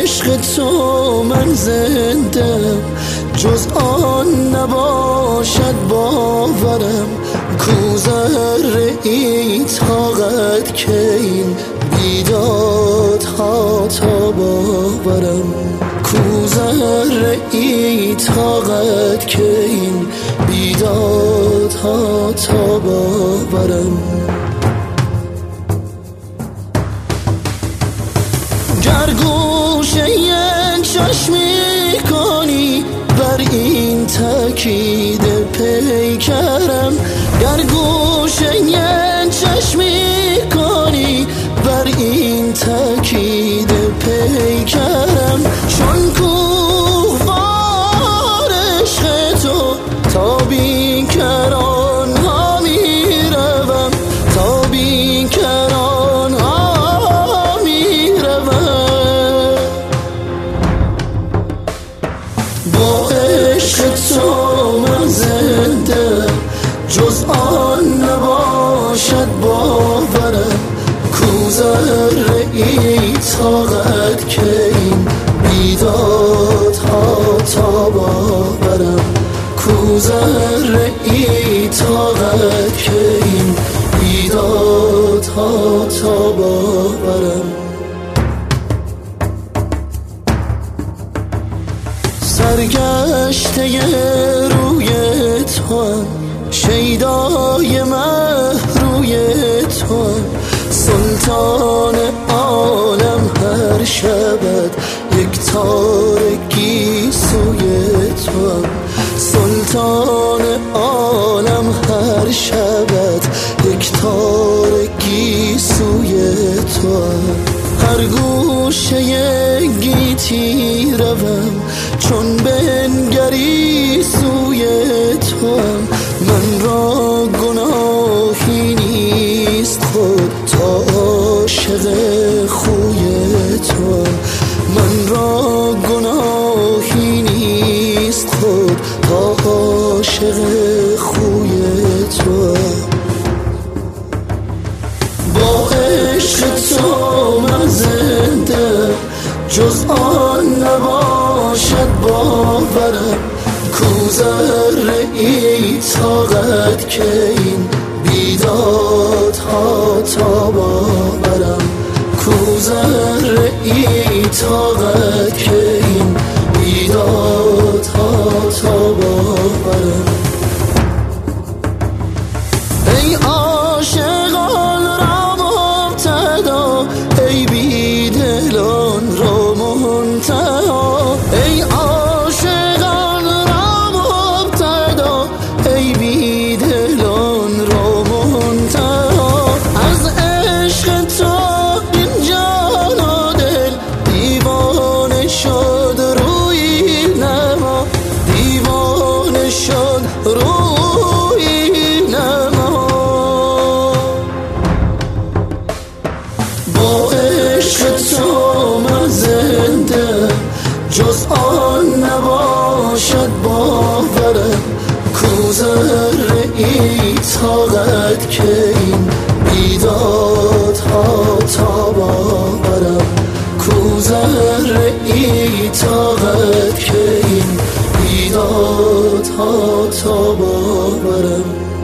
عشق تو من زنده، جز آن نباشد باورم. کو ذره ای طاقت که این بیدادها تا باورم. کو ذره ای طاقت که این بیدادها تا باورم. گر گوشه چشمی کنی بر این تاکید پیکرم، گر گوشه چشمی کنی بر این تاکید پیکرم. چون کوهوار عشق تو تا بیکران ها می روم، تا بیکران ها می روم. با عشق تو من زنده، جز آن نباشد باورم. کو ذره ای طاقت که این بیدادها تا باورم. کو ذره ای طاقت که این بیدادها تا باورم. سرگشته روی توام، شیدای مهروی توام. سلطان عالم هر شبت یک تارگی سوی توام. سلطان عالم هر شبت یک تارگی سوی توام. هر گوشه گیتی روم، چون بنگری سوی توام. من را گناهی نیست خود تا عاشق خوی توام. من را گناهی نیست خود تا عاشق خوی توام. با عشق تو من زنده، جز آن نباشد باورم. کو ذره ای طاقت که این بیدادها تا باورم. کو ذره ای طاقت که این بیدادها تا باورم. ای عاشقان را مبتدا، ای بیدلان را منتها. ای عاشقان را مبتدا، ای بیدلان را منتها. از عشق تو این جان و دل دیوانه شد روی نما، دیوانه شد روی نما. با عشق تو من زنده، جز آن نباشد باورم. کو ذره ای طاقت که این بیدادها تا باورم. کو ذره ای طاقت که این بیدادها تا باورم.